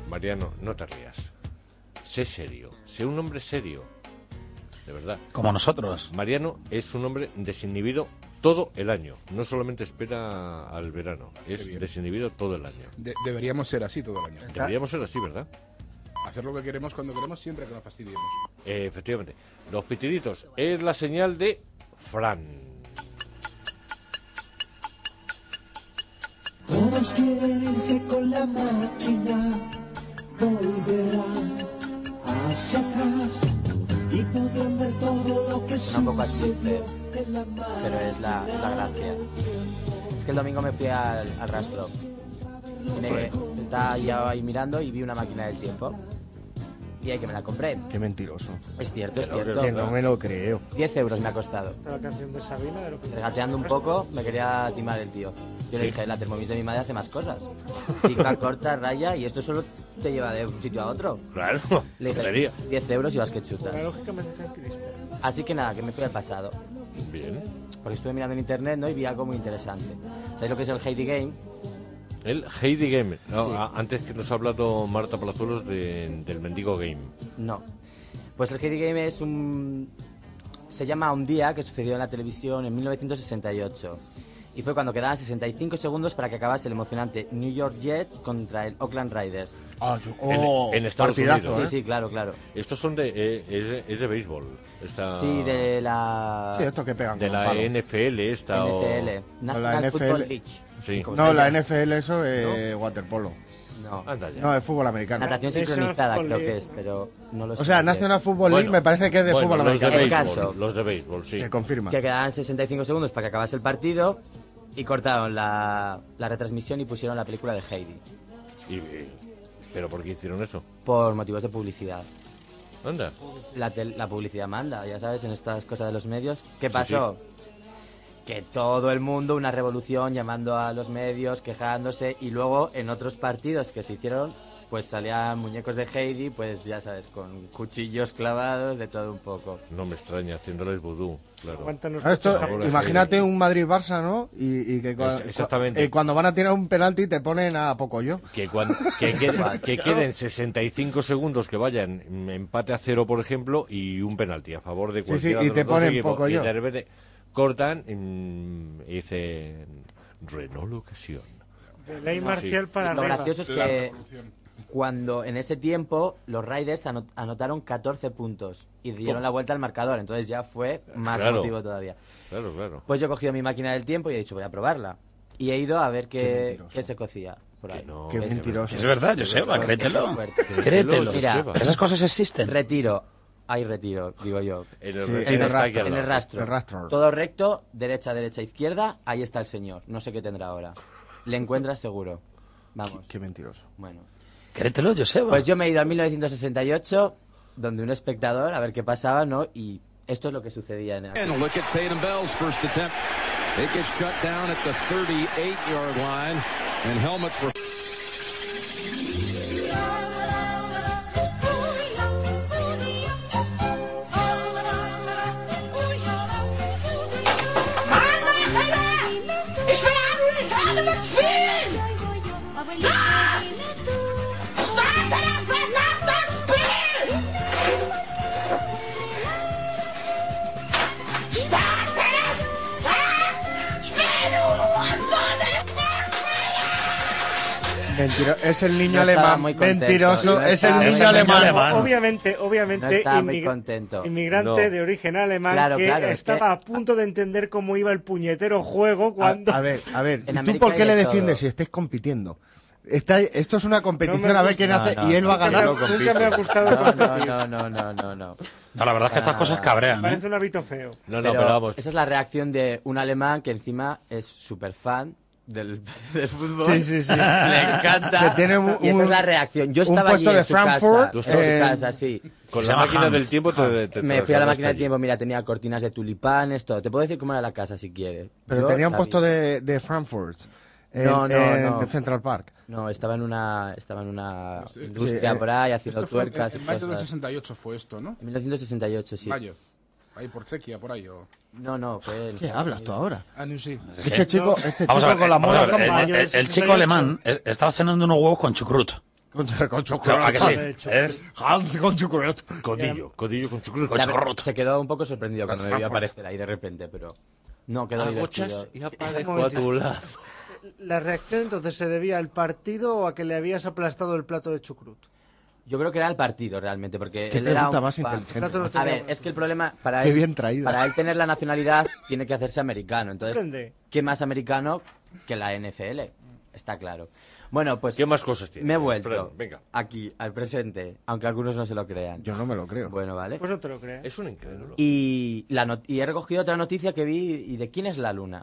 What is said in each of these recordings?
Mariano, no te rías. Sé serio, sé un hombre serio. De verdad. Como nosotros. Mariano es un hombre desinhibido todo el año. No solamente espera al verano, es desinhibido todo el año. Deberíamos ser así todo el año. Deberíamos ser así, ¿verdad? Hacer lo que queremos cuando queremos, siempre que nos fastidiemos. Efectivamente. Los pitiditos es la señal de Fran. Todos quieren irse con la máquina, volverán hacia atrás y podrán ver todo lo que sucedió en la máquina. Pero es la gracia. Es que el domingo me fui al rastro. Estaba ya ahí mirando y vi una máquina del tiempo. Y ahí que me la compré. Qué mentiroso. Es cierto, es cierto. Que no me lo creo. 10 euros me ha costado. La canción de Sabina, de lo que... Regateando un poco, me quería timar el tío. Yo le dije, la Thermomix de mi madre hace más cosas. Pica, corta, raya, y esto solo te lleva de un sitio a otro. Claro, le dije, 10 euros y vas que chutas. La lógica me deja triste. Así que nada, que me fui al pasado. Bien. Porque estuve mirando en internet, ¿no? Y vi algo muy interesante. ¿Sabéis lo que es el Heidi Game? El Heidi Game. No, Sí. Antes que nos ha hablado Marta Palazuelos del Mendigo Game. No. Pues el Heidi Game es se llama Un día que sucedió en la televisión en 1968. Y fue cuando quedaban 65 segundos para que acabase el emocionante New York Jets contra el Oakland Raiders. En Estados partidazo, Unidos. Sí, claro. Estos son es de béisbol. Sí, de la... Sí, esto que pegan de con la palos. NFL esta NFL. La National Football NFL. League. Sí. No, la NFL eso es waterpolo. No. Anda ya. No, es fútbol americano. Natación sincronizada creo que es, pero no lo sé. O sea, National Football League me parece que es de fútbol los de americano. béisbol, los de béisbol, sí. Se confirma. Que quedaban 65 segundos para que acabase el partido y cortaron la retransmisión y pusieron la película de Heidi. ¿Pero por qué hicieron eso? Por motivos de publicidad. Anda. La publicidad manda, ya sabes, en estas cosas de los medios. ¿Qué Sí, pasó? Que todo el mundo, una revolución llamando a los medios, quejándose, y luego en otros partidos que se hicieron, pues salían muñecos de Heidi, pues ya sabes, con cuchillos clavados, de todo un poco. No me extraña, haciéndoles vudú, claro. Imagínate un Madrid-Barça, ¿no? Y que exactamente. Cuando van a tirar un penalti te ponen a Pocoyo. Que queden 65 segundos, que vayan empate a 0, por ejemplo, y un penalti a favor de cualquiera y de te los dos ponen equipos. Pocoyo. Y de repente cortan y dicen Renault ocasión. De ley marcial para Lo arriba. gracioso es que cuando en ese tiempo los Raiders anotaron 14 puntos y dieron la vuelta al marcador, entonces ya fue más motivo todavía. Claro. Pues yo he cogido mi máquina del tiempo y he dicho, voy a probarla. Y he ido a ver qué se cocía por ahí. Qué mentiroso. Es verdad, Joseba, créetelo. Créetelo. Créetelo. Mira, Esas cosas existen. Retiro, digo yo. En el rastro. El rastro. Todo recto, derecha, izquierda, ahí está el señor. No sé qué tendrá ahora. Le encuentras seguro. Vamos. Qué mentiroso. Bueno. Créetelo, Joseba. Pues yo me he ido a 1968, donde un espectador, a ver qué pasaba, ¿no? Y esto es lo que sucedía en aquel. And look at Tatum Bell's first attempt. It gets shut down at the 38-yard line, and helmets were... Es el niño No estaba alemán. muy contento. Mentiroso. No es el estaba- niño es el niño alemán. alemán. Obviamente, No estaba muy contento. inmigrante No. de origen alemán Claro, que claro, es estaba que- a punto de entender cómo iba el puñetero juego cuando... A ver. En ¿Y tú América por qué hay le de defiendes todo. si estés compitiendo? Esto es una competición No me a ver quién gusta. hace y él va a ganar. Nunca me ha gustado competir. No. No, la verdad es que estas cosas cabrean. Parece un hábito feo. pero vamos. Esa es la reacción de un alemán que encima es súper fan del fútbol. Sí. Le encanta. Que tiene y esa es la reacción. Yo estaba allí puesto en de su Frankfurt, casa, en su casa, sí. Con Se la llama máquina Hans. del tiempo te Me fui a la máquina del allí. tiempo, mira, tenía cortinas de tulipanes, todo. Te puedo decir cómo era la casa si quieres. Pero Yo tenía un sabía. puesto de Frankfurt. No. En Central Park. No, estaba en una industria por ahí haciendo Esto fue tuercas. en y mayo del cosas. 68 fue esto, ¿no? En 1968, sí. Mayo. Ahí por Chequia, por ahí. No, fue... ¿Qué hablas tú ahora? Ah, no, sí. Este chico Vamos a ver, con la vamos a moda... ver, el chico alemán estaba cenando unos huevos con chucrut. Con ¿A chocolate. que sí? ¿Es? Hans con chocolate. Codillo con chocolate. Claro, se quedó un poco sorprendido cuando me vio aparecer ahí de repente, pero no quedó divertido. Agochas y aparezco a tu lado. ¿La reacción entonces se debía al partido o a que le habías aplastado el plato de chucrut? Yo creo que era el partido realmente, porque Qué él era pregunta un más fan. inteligente. No te lo A ver, es que el problema para Qué él, bien traída. para él tener la nacionalidad tiene que hacerse americano. Entonces, Entiende. ¿qué más americano que la NFL? Está claro. Bueno, pues ¿Qué más cosas tienes? me he vuelto Fran, venga. aquí, al presente, aunque algunos no se lo crean. Yo no me lo creo. Bueno, vale. Pues no te lo creas. Es un incrédulo. Y he recogido otra noticia que vi, ¿y de quién es la luna?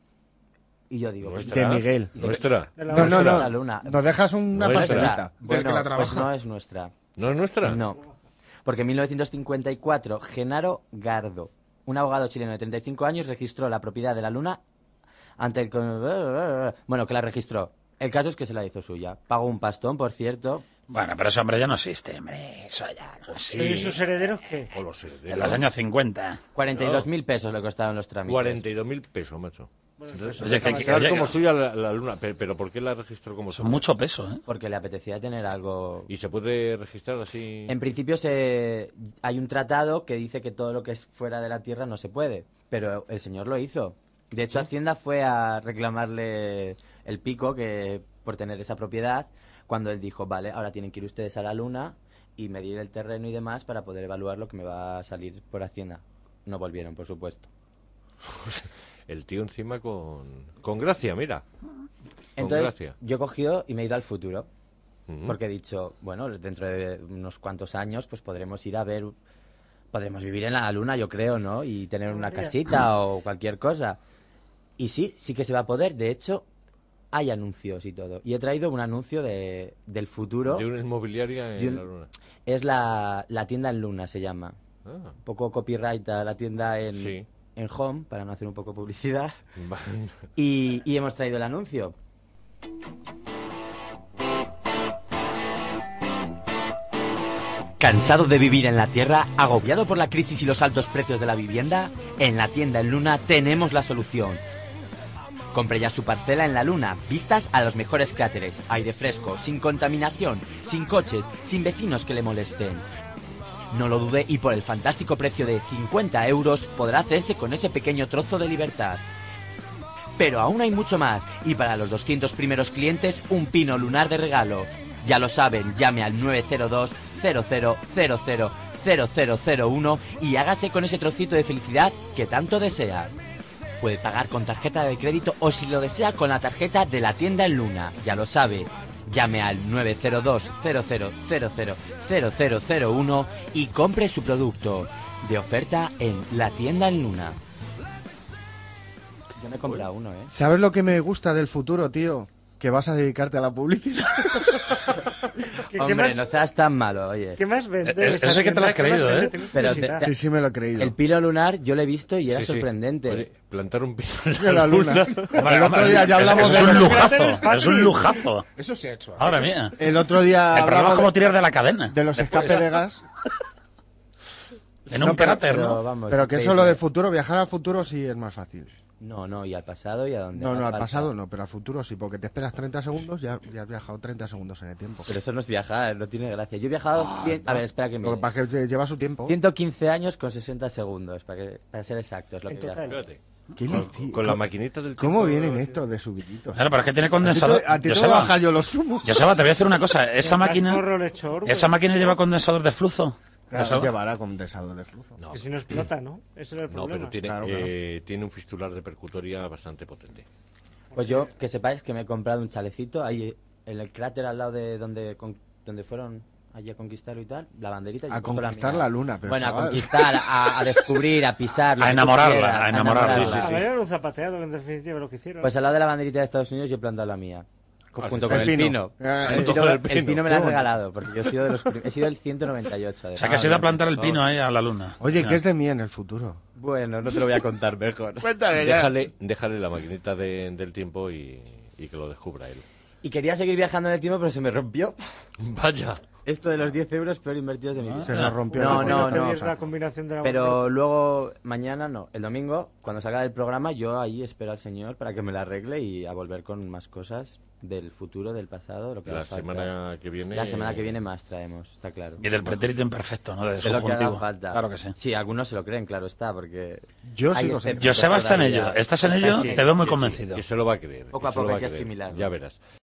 Y yo digo, pues, ¿Nuestra? De Miguel. ¿Nuestra? De la No, no, la no. luna. Nos dejas una Nuestra. parcelita. Del que la Bueno, pues trabaja. no es nuestra. ¿No es nuestra? No. Porque en 1954, Genaro Gardo, un abogado chileno de 35 años, registró la propiedad de la luna ante el... Bueno, que la registró. El caso es que se la hizo suya. Pagó un pastón, por cierto. Bueno, pero ese hombre ya no existe, hombre. Eso ya no Sí. ¿Y sus herederos qué? O los herederos. En los años 50. 42.000 pesos le costaron los trámites. 42.000 pesos, macho. Entonces, Oye, que- registrar oye, como que- suya la luna. Pero ¿por qué la registró como Son suya? mucho peso, ¿eh? Porque le apetecía tener algo... ¿Y se puede registrar así? En principio hay un tratado que dice que todo lo que es fuera de la tierra no se puede, pero el señor lo hizo. De hecho, Hacienda fue a reclamarle el pico que por tener esa propiedad, cuando él dijo, vale, ahora tienen que ir ustedes a la luna y medir el terreno y demás para poder evaluar lo que me va a salir por Hacienda. No volvieron, por supuesto. El tío encima con gracia, mira. Con Entonces, gracia. yo he cogido y me he ido al futuro. Ujú. Porque he dicho, bueno, dentro de unos cuantos años, pues podremos ir a ver, podremos vivir en la luna, yo creo, ¿no? Y tener una casita o cualquier cosa. Y sí que se va a poder. De hecho, hay anuncios y todo. Y he traído un anuncio del futuro. De una inmobiliaria de en un- la luna. Es la tienda en luna, se llama. Ah, Un poco copyright a la tienda sí. en Home, para no hacer un poco publicidad. Va- Y hemos traído el anuncio. ¿Cansado de vivir en la Tierra, agobiado por la crisis y los altos precios de la vivienda? En la tienda en Luna tenemos la solución. Compre ya su parcela en la Luna, vistas a los mejores cráteres, aire fresco, sin contaminación, sin coches, sin vecinos que le molesten. No lo dude y por el fantástico precio de 50 euros podrá hacerse con ese pequeño trozo de libertad. Pero aún hay mucho más, y para los 200 primeros clientes, un pino lunar de regalo. Ya lo saben, llame al 902 00000001 y hágase con ese trocito de felicidad que tanto desea. Puede pagar con tarjeta de crédito o si lo desea con la tarjeta de la tienda en Luna. Ya lo sabe, llame al 902 00000001 y compre su producto. De oferta en la tienda en Luna. Yo me he comprado uno, ¿eh? ¿Sabes lo que me gusta del futuro, tío? Que vas a dedicarte a la publicidad. ¿Qué Hombre, más, no seas tan malo, oye. ¿qué más vendes? Eso sí que te lo has creído, ¿eh? Pero Sí, sí me lo he creído. el pino lunar yo lo he visto y era Sí, sí. sorprendente. Oye, plantar un pino De la luna. Hombre, El otro día ya hablamos es de un los- lujazo. Es un lujazo. Eso se ha hecho. ¿eh? Ahora mía. El otro día El problema es hablamos cómo tirar de la cadena. de los escapes de gas. En No, un pero- cráter, Pero ¿no? vamos, Pero que eso lo del futuro, viajar al futuro sí es más fácil. No, y al pasado y a dónde. No, haga no, al falta. pasado no, pero al futuro sí, porque te esperas 30 segundos, ya has viajado 30 segundos en el tiempo. Pero eso no es viajar, no tiene gracia. Yo he viajado... A ver, espera que Lo que me... pasa es que lleva su tiempo. 115 años con 60 segundos, para ser exactos. Lo En que he total. viajado. Espérate. ¿Qué listi- Con la maquinita del ¿Cómo tiempo- vienen estos de subiditos? Claro, pero es que tiene condensador. A ti te Joseba, baja yo los fumo. Joseba, te voy a decir una cosa. Esa máquina Pues, lleva condensador de flujo. Claro, Joseba. llevará condensador de flujo. No, Que si no explota, ¿no? Ese era el no, problema. pero tiene, Claro, claro. tiene un fistular de percutoria bastante potente. Pues yo, que sepáis que me he comprado un chalecito ahí en el cráter al lado de donde fueron allí a conquistar y tal, la banderita. y A he puesto conquistar mía. la luna, pero Bueno, chaval. a conquistar, a descubrir, a pisar. lo A que tú enamorarla, quieras, a enamorarla. Sí, sí, sí. Era un zapateado, que en definitiva lo que hicieron. Pues al lado de la banderita de Estados Unidos yo he plantado la mía. Ah, Junto sí, con el el pino. pino. El El pino me lo han Qué regalado, porque yo he sido, he sido el 198. O sea, que has ido a plantar el pino ahí a la luna. Oye, Mira. ¿qué es de mí en el futuro? Bueno, no te lo voy a contar mejor. Cuéntame Déjale la maquinita del tiempo y que lo descubra él. Y quería seguir viajando en el tiempo, pero se me rompió. Vaya. Esto de los 10 euros peor invertidos de mi vida. Se nos rompió. No, la no, polla, no. Es la combinación de la Pero luego, mañana no, el domingo, cuando salga del programa, yo ahí espero al señor para que me la arregle y a volver con más cosas del futuro, del pasado, lo que La haga falta. semana que viene... La semana que viene más traemos, está claro. Y del pretérito imperfecto, ¿no? De De lo que haga subjuntivo. falta. Claro que sí. Sí, algunos se lo creen, claro está, porque... Yo hay sigo sin- escépticos Joseba está en todavía. ello. ¿Estás en ello? Sí, Te veo muy Que sí, convencido. que se lo va a creer. Poco a que se lo poco va hay que creer. asimilarlo. Ya verás.